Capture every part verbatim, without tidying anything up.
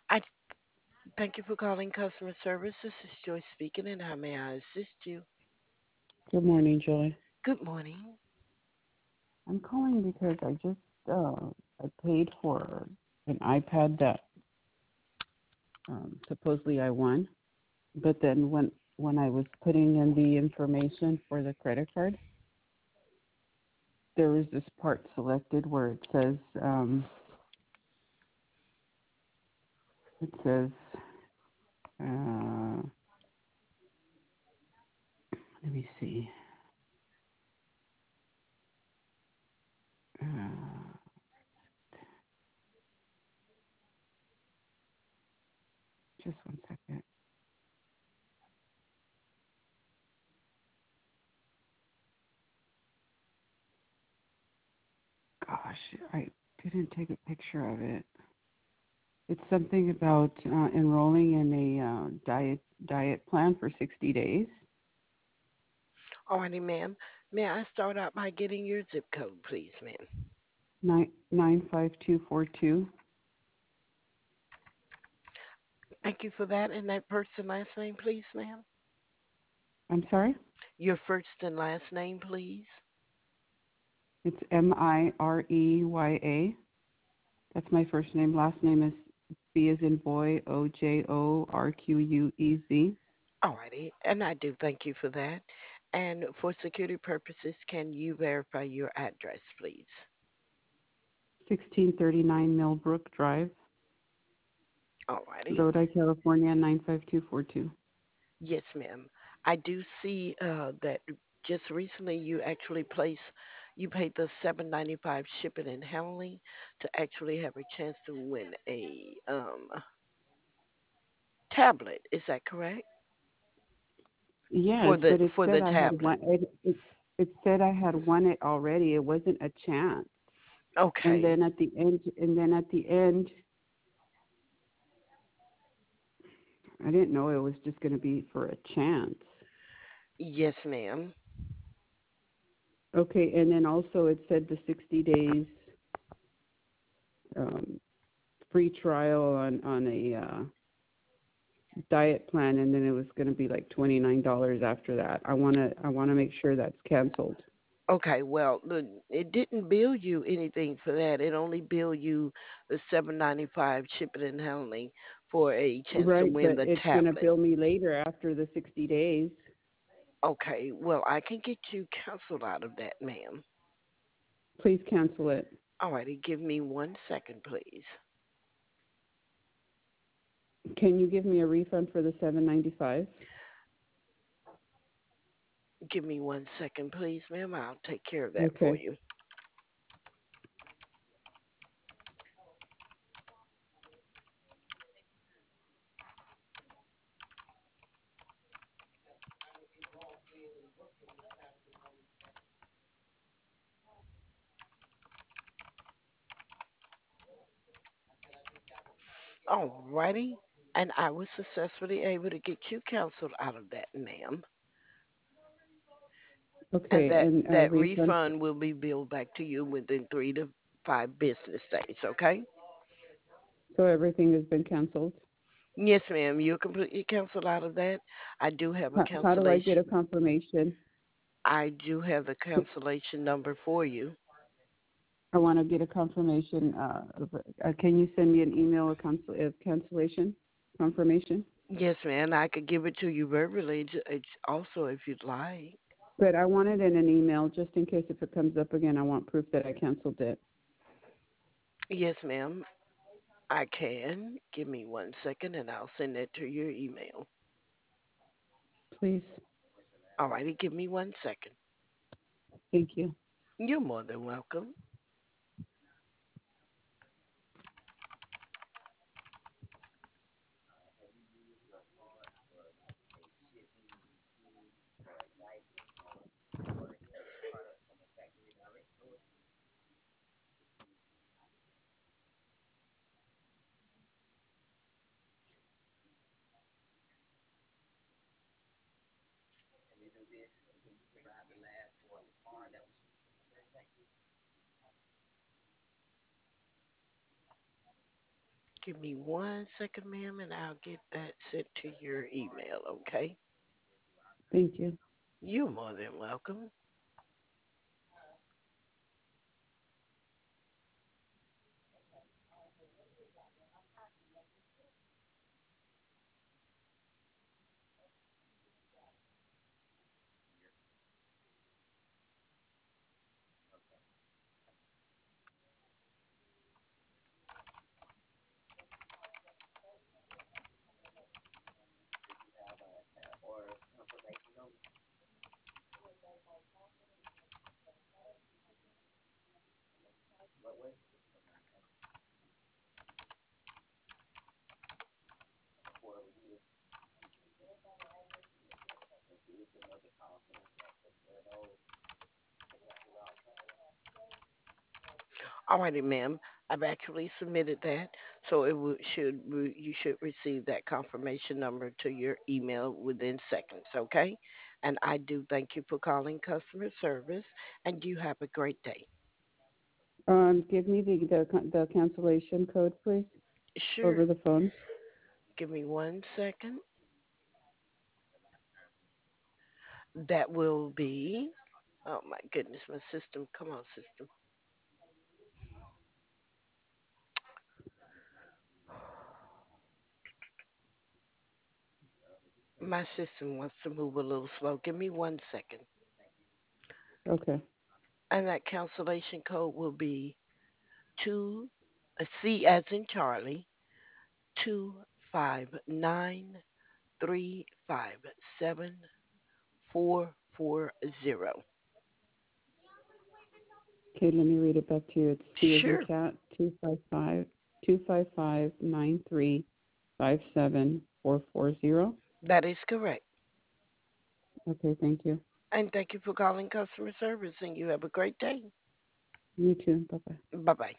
I thank you for calling customer service. This is Joy speaking, and how may I assist you? Good morning, Joy. Good morning. I'm calling because I just uh, I paid for an iPad that um, supposedly I won, but then when when I was putting in the information for the credit card, there was this part selected where it says um, it says uh, let me see, uh, just one second. Gosh, I didn't take a picture of it. It's something about uh, enrolling in a uh, diet diet plan for sixty days. Alrighty, ma'am. May I start out by getting your zip code, please, ma'am? Nine nine five two four two. Thank you for that. And that first and last name, please, ma'am? I'm sorry. Your first and last name, please. It's M I R E Y A. That's my first name. Last name is B as in boy, O J O R Q U E Z. Alrighty, and I do thank you for that. And for security purposes, can you verify your address, please? sixteen thirty-nine Millbrook Drive, Alrighty. Lodi, California nine five two four two. Yes, ma'am. I do see uh, that just recently you actually placed, you paid the seven ninety five shipping and handling to actually have a chance to win a um tablet. Is that correct? Yes, For the but it for said the I had tablet. one. It, it it said I had won it already. It wasn't a chance. And Okay. then at the end, and then at the end, I didn't know it was just going to be for a chance. Yes, ma'am. Okay, and then also it said the sixty days um, free trial on on a uh, diet plan, and then it was going to be like twenty nine dollars after that. I wanna I wanna make sure that's canceled. Okay, well, the, it didn't bill you anything for that. It only billed you the seven ninety five shipping and handling for a chance to Right, win but the it's going to tablet. bill me later after the sixty days. Okay, well, I can get you canceled out of that, ma'am. Please cancel it. Alrighty, give me one second, please. Can you give me a refund for the seven ninety five? Give me one second, please, ma'am. I'll take care of that for Okay. you. Alrighty, and I was successfully able to get you canceled out of that, ma'am. And Okay, that and uh, that refund. refund will be billed back to you within three to five business days. Okay? So everything has been canceled. Yes, ma'am. You're completely canceled out of that. I do have a How, how do I get cancellation. a confirmation? I do have the cancellation number for you. I want to get a confirmation. Uh, of, uh, can you send me an email of, cancel, of cancellation confirmation? Yes, ma'am. I could give it to you verbally j- it's also if you'd like. But I want it in an email just in case if it comes up again. I want proof that I canceled it. Yes, ma'am. I can. Give me one second and I'll send it to your email. Please. Alrighty, give me one second. Thank you. You're more than welcome. Give me one second, ma'am, and I'll get that sent to your email, okay? Thank you. You're more than welcome. Alrighty, ma'am. I've actually submitted that, so it would, should re- you should receive that confirmation number to your email within seconds, okay? And I do thank you for calling customer service, and you have a great day. Um, give me the, the the cancellation code, please, Sure. over the phone. Give me one second. That will be. Oh my goodness, my system. Come on, system. My system wants to move a little slow. Give me one second. Okay. And that cancellation code will be two, a C as in Charlie, two five nine three five seven four four zero. Okay, let me read it back to you. It's C as in Sure, cat, two five five two five five nine three five seven four four zero. that is correct. Okay, thank you. And thank you for calling customer service, and you have a great day. You too. Bye bye. Bye bye.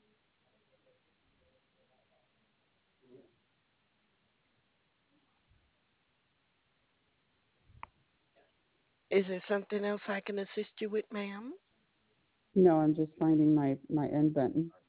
Is there something else I can assist you with, ma'am? No, I'm just finding my my end button.